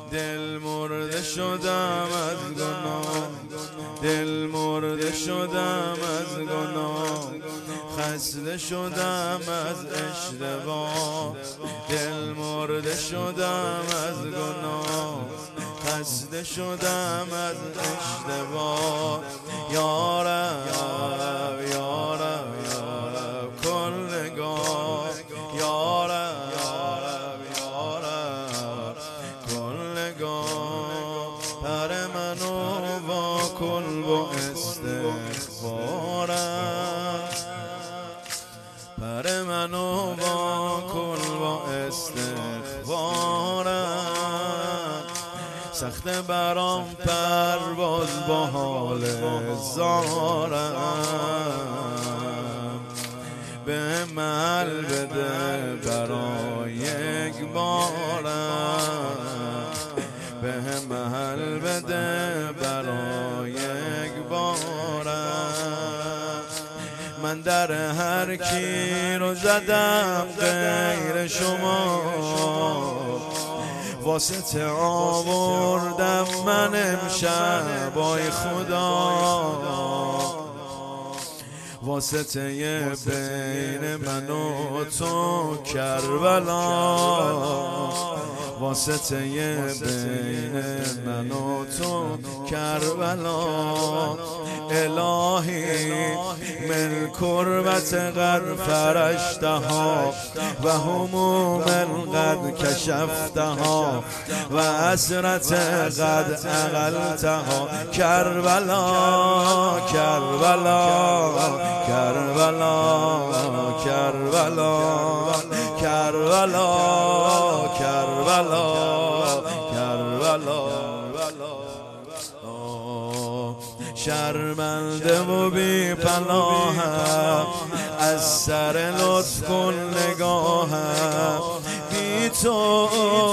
دل مرده شدم از گناه، دل مرده شدم از گناه، خسته شدم از اشتباه. دل مرده شدم از گناه، خسته شدم از اشتباه. یا رب یا رب یا رب کن نگاه، یا رب یا رب کن نگاه. پر منو وا کن با استغفارم، پر منو وا کن با استغفارم. سخت برام پرواز با حال زارم، به محل بده برای یک بارم، به محل بده برای یک بارم. من در هر کی رو زدم غیر شما، واسطه آوردم من امشب بای خدا. واسطه بین من و تو کربلا، واسطه بین من و تو کربلا. الهی من کربت قد فرشتها و هموم قد کشفتها و اسرت قد اقلتها. کربلا کربلا کربلا کربلا کربلا کربلا کربلا. شرمنده و بی پناهم، از سر لطف کن نگاهم. بی تو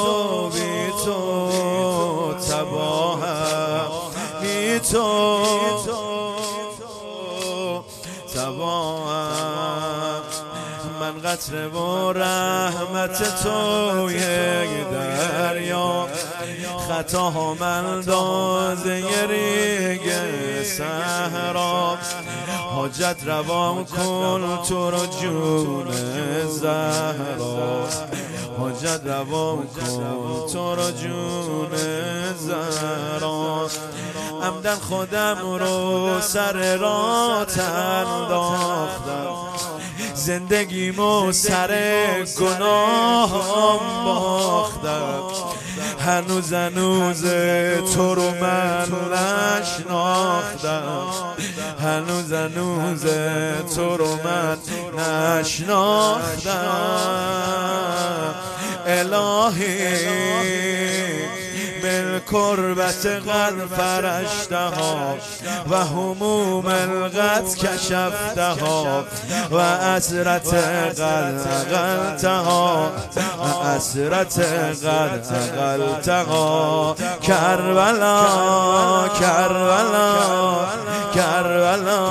تباهم، بی تو تباهم. من قطره و رحمت تو یک دریا، خطاها اندازه ریگ صحرا. حاجت روا کن تو رو جون زهرا، حاجت روا کن تو رو جون زهرا. عمدن خودم رو سر راه انداختم، زندگیمو سر گناهم باختم. هنوز تو رو من نشناختم، هنوز تو رو من نشناختم. الهی من کربت قد فرشتها و هموم قد کشفتها و اسرت قد اقلتها و اسرت قد اقلتها. کربلا کربلا کربلا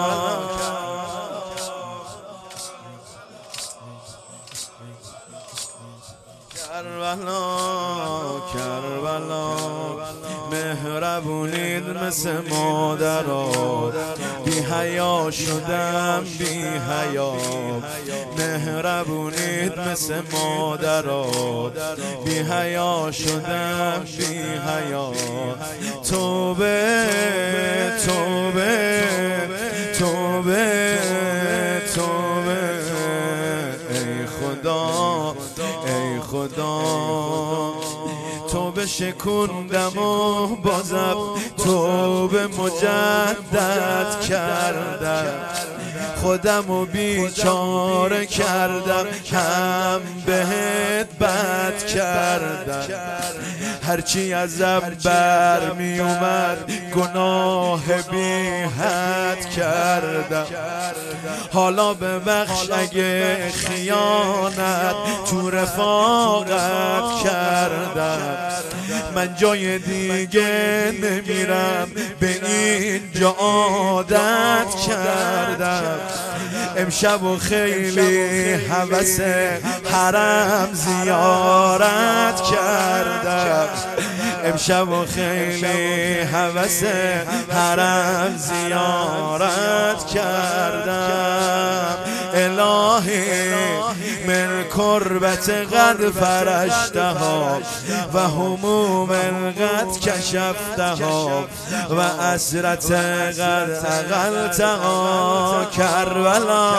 کربلا کربلا. مهربونید مثل مادرها، بی حیا شدم بی حیا. مهربونید مثل مادرها، بی حیا شدم بی حیا. توبه توبه توبه توبه ای خدا ای خدا. توبه شکوندم و بازم توبه مجدد کردم. خودمو بیچاره کردم، هم بهت بد کردم. هرچی ازم برمی اومد گناه بی حد کردم. حالا ببخش اگه خیانت تو رفاقت کردم. من جای دیگه نمیرم، به اینجا عادت کردم. امشب و خیلی هوس حرم زیارت کردم. امشب و خیلی هوس حرم زیارت کردم. الهی من کربت قد فرشتها و هموم قد کشفتها و اسرت قد اقلتها. کربلا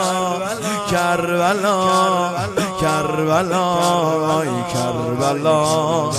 کربلا کربلا ای کربلا.